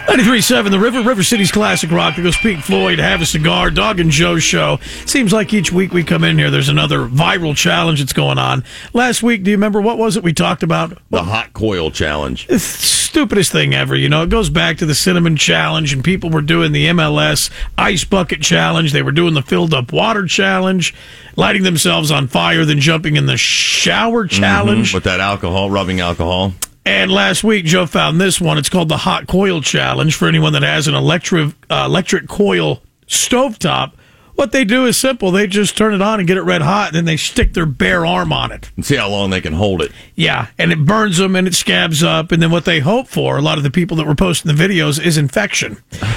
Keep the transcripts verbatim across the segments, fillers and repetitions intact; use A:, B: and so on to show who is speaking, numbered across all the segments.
A: ninety-three point seven The River, River City's classic rock. There goes Pink Floyd, Have a Cigar, Dog and Joe Show. Seems like each week we come in here, there's another viral challenge that's going on. Last week, do you remember what was it we talked about?
B: The Hot Coil Challenge.
A: It's the stupidest thing ever. You know, it goes back to the Cinnamon Challenge, and people were doing the M L S Ice Bucket Challenge. They were doing the Filled Up Water Challenge, lighting themselves on fire, then jumping in the shower challenge.
B: Mm-hmm, with that alcohol, rubbing alcohol.
A: And last week, Joe found this one. It's called the Hot Coil Challenge. For anyone that has an electric uh, electric coil stovetop, what they do is simple. They just turn it on and get it red hot, and then they stick their bare arm on it.
B: And see how long they can hold it.
A: Yeah, and it burns them, and it scabs up. And then what they hope for, a lot of the people that were posting the videos, is infection.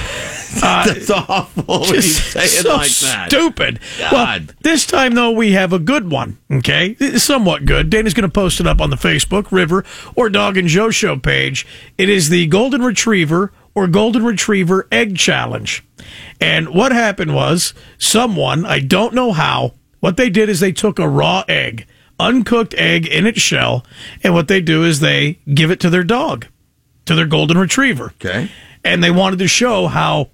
B: Uh, That's awful when you say it
A: so
B: like that.
A: Stupid.
B: God.
A: Well, this time, though, we have a good one, okay? It's somewhat good. Dana's going to post it up on the Facebook, River, or Dog and Joe Show page. It is the Golden Retriever or Golden Retriever Egg Challenge. And what happened was someone, I don't know how, what they did is they took a raw egg, uncooked egg in its shell, and what they do is they give it to their dog, to their Golden Retriever.
B: Okay.
A: And they wanted to show how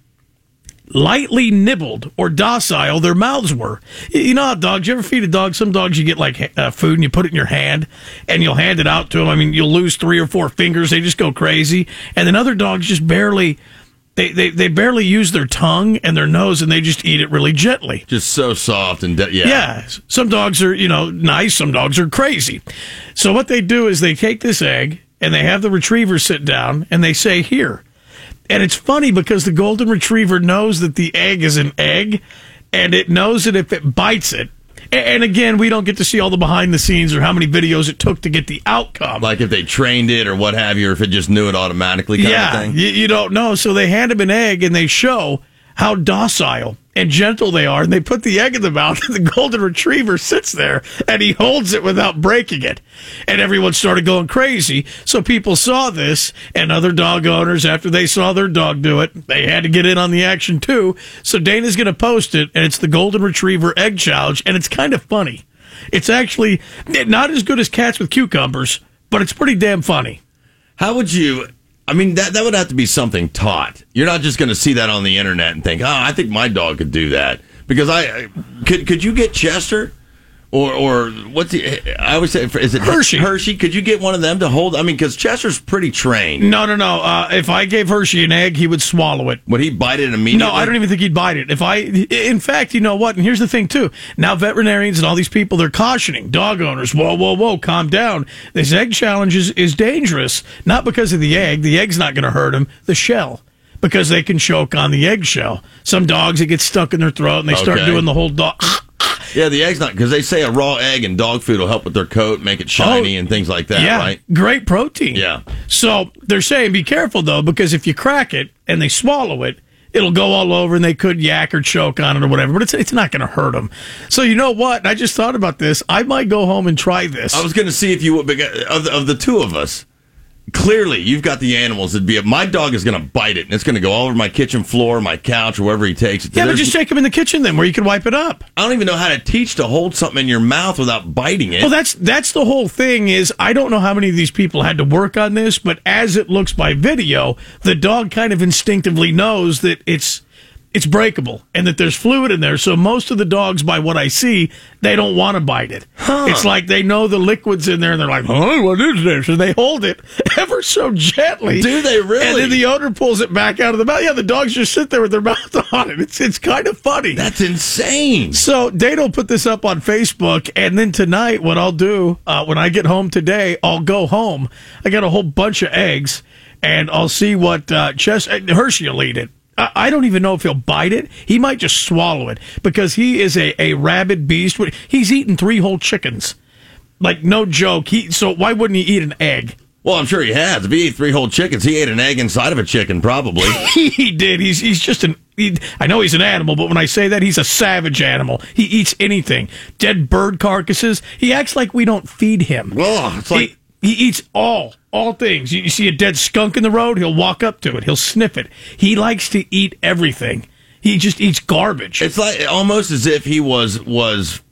A: lightly nibbled or docile their mouths were. You know how dogs, you ever feed a dog? Some dogs you get like uh, food and you put it in your hand and you'll hand it out to them. I mean, you'll lose three or four fingers. They just go crazy. And then other dogs just barely, they, they, they barely use their tongue and their nose and they just eat it really gently.
B: Just so soft and, de- yeah.
A: Yeah. Some dogs are, you know, nice. Some dogs are crazy. So what they do is they take this egg and they have the retriever sit down and they say, here. And it's funny because the Golden Retriever knows that the egg is an egg, and it knows that if it bites it, and again, we don't get to see all the behind the scenes or how many videos it took to get the outcome.
B: Like if they trained it or what have you, or if it just knew it automatically kind
A: yeah,
B: of thing.
A: You, you don't know. So they hand him an egg, and they show how docile and gentle they are, and they put the egg in the mouth, and the Golden Retriever sits there, and he holds it without breaking it. And everyone started going crazy, so people saw this, and other dog owners, after they saw their dog do it, they had to get in on the action too. So Dana's going to post it, and it's the Golden Retriever Egg Challenge, and it's kind of funny. It's actually not as good as Cats with Cucumbers, but it's pretty damn funny.
B: How would you... I mean, that that would have to be something taught. You're not just going to see that on the internet and think, oh, I think my dog could do that. Because I, I could could you get Chester? Or, or what's the, I always say, is it
A: Hershey?
B: Hershey? Could you get one of them to hold? I mean, because Chester's pretty trained.
A: No, no, no. Uh, if I gave Hershey an egg, he would swallow it.
B: Would he bite it immediately?
A: No, I don't even think he'd bite it. If I, in fact, you know what? And here's the thing too. Now veterinarians and all these people, they're cautioning dog owners. Whoa, whoa, whoa! Calm down. This egg challenge is, is dangerous. Not because of the egg. The egg's not going to hurt them. The shell. Because they can choke on the eggshell. Some dogs, it gets stuck in their throat and they start
B: Okay.
A: doing the whole dog.
B: Yeah, the egg's not, because they say a raw egg and dog food will help with their coat, make it shiny
A: Oh,
B: and things like that,
A: yeah,
B: right?
A: Great protein.
B: Yeah.
A: So they're saying be careful, though, because if you crack it and they swallow it, it'll go all over and they could yak or choke on it or whatever, but it's it's not going to hurt them. So you know what? I just thought about this. I might go home and try this.
B: I was going to see if you would, of the, of the two of us, clearly you've got the animals. It'd be, my dog is going to bite it and it's going to go all over my kitchen floor, my couch, or wherever he takes it.
A: Yeah, but
B: There's-
A: just take them in the kitchen then, where you can wipe it up.
B: I don't even know how to teach to hold something in your mouth without biting it.
A: Well, that's that's the whole thing. Is I don't know how many of these people had to work on this, but as it looks by video, the dog kind of instinctively knows that it's it's breakable and that there's fluid in there. So most of the dogs, by what I see, they don't want to bite it.
B: Huh.
A: It's like they know the liquid's in there and they're like, "Huh, what is this?" And they hold it ever so gently.
B: Do they really?
A: And then the owner pulls it back out of the mouth. Yeah, the dogs just sit there with their mouth on it. It's it's kind of funny.
B: That's insane.
A: So Dana will put this up on Facebook, and then tonight, what I'll do, uh, when I get home today, I'll go home. I got a whole bunch of eggs, and I'll see what uh, Chess, Hershey will eat it. I, I don't even know if he'll bite it. He might just swallow it, because he is a, a rabid beast. He's eaten three whole chickens. Like, no joke. He So why wouldn't he eat an egg?
B: Well, I'm sure he has. If he ate three whole chickens, he ate an egg inside of a chicken, probably.
A: He did. He's he's just an. He, I know he's an animal, but when I say that, he's a savage animal. He eats anything. Dead bird carcasses. He acts like we don't feed him.
B: Oh, it's like...
A: He, he eats all all things. You, you see a dead skunk in the road, he'll walk up to it. He'll sniff it. He likes to eat everything. He just eats garbage.
B: It's like almost as if he was was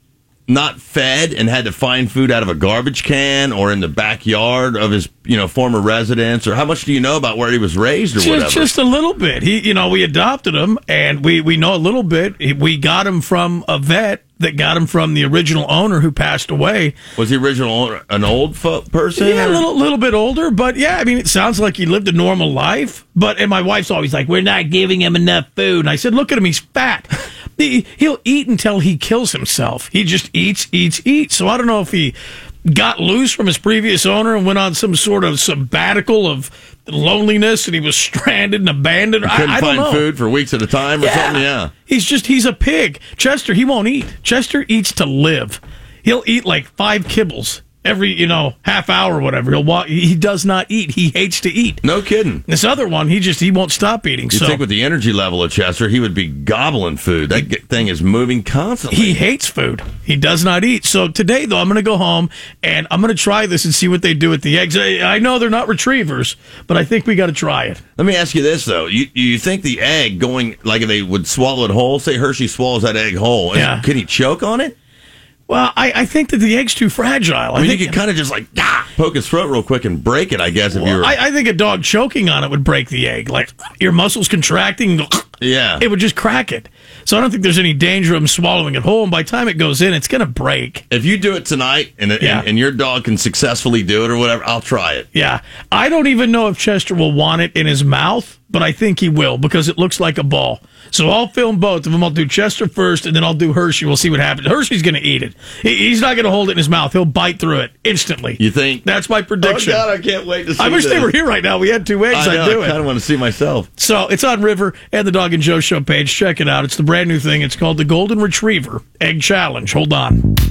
B: not fed and had to find food out of a garbage can or in the backyard of his, you know, former residence? Or how much do you know about where he was raised or
A: just,
B: whatever?
A: Just a little bit. He, you know, we adopted him, and we, we know a little bit. We got him from a vet that got him from the original owner who passed away.
B: Was the original owner an old fo- person?
A: Yeah,
B: or?
A: a little, little bit older, but yeah, I mean, it sounds like he lived a normal life. But, and my wife's always like, we're not giving him enough food. And I said, look at him, he's fat. He, he'll eat until he kills himself. He just eats, eats, eats. So I don't know if he got loose from his previous owner and went on some sort of sabbatical of loneliness and he was stranded and abandoned.
B: He couldn't
A: I, I
B: find
A: don't know.
B: food for weeks at a time or
A: Yeah.
B: something? Yeah.
A: He's just, he's a pig. Chester, he won't eat. Chester eats to live. He'll eat like five kibbles every, you know, half hour or whatever. He'll walk. He does not eat. He hates to eat.
B: No kidding.
A: This other one, he just, he won't stop eating.
B: You
A: so
B: think with the energy level of Chester, he would be gobbling food. That g- thing is moving constantly.
A: he hates food. He does not eat. So today, though, I'm going to go home and I'm going to try this and see what they do with the eggs. I, I know they're not retrievers, but I think we got to try it.
B: Let me ask you this, though. You you think the egg going, like if they would swallow it whole, say Hershey swallows that egg whole, is-
A: Yeah.
B: can he choke on it?
A: Well, I, I think that the egg's too fragile.
B: I mean,
A: think,
B: you could kind of just like ah, poke his throat real quick and break it, I guess, if you
A: well,
B: were.
A: I, I think a dog choking on it would break the egg. Like your muscles contracting,
B: yeah.
A: it would just crack it. So I don't think there's any danger of him swallowing it whole. And by the time it goes in, it's going to break.
B: If you do it tonight and,
A: Yeah.
B: and and your dog can successfully do it or whatever, I'll try it.
A: Yeah. I don't even know if Chester will want it in his mouth, but I think he will because it looks like a ball. So I'll film both of them. I'll do Chester first, and then I'll do Hershey. We'll see what happens. Hershey's going to eat it. He, he's not going to hold it in his mouth. He'll bite through it instantly.
B: You think?
A: That's my prediction.
B: Oh, God, I can't wait to see
A: I wish
B: this.
A: they were here right now. We had two eggs.
B: I know,
A: I'd do
B: I
A: it.
B: kind of want to see myself.
A: So it's on River and the Dog and Joe Show page. Check it out. It's the brand new thing. It's called the Golden Retriever Egg Challenge. Hold on.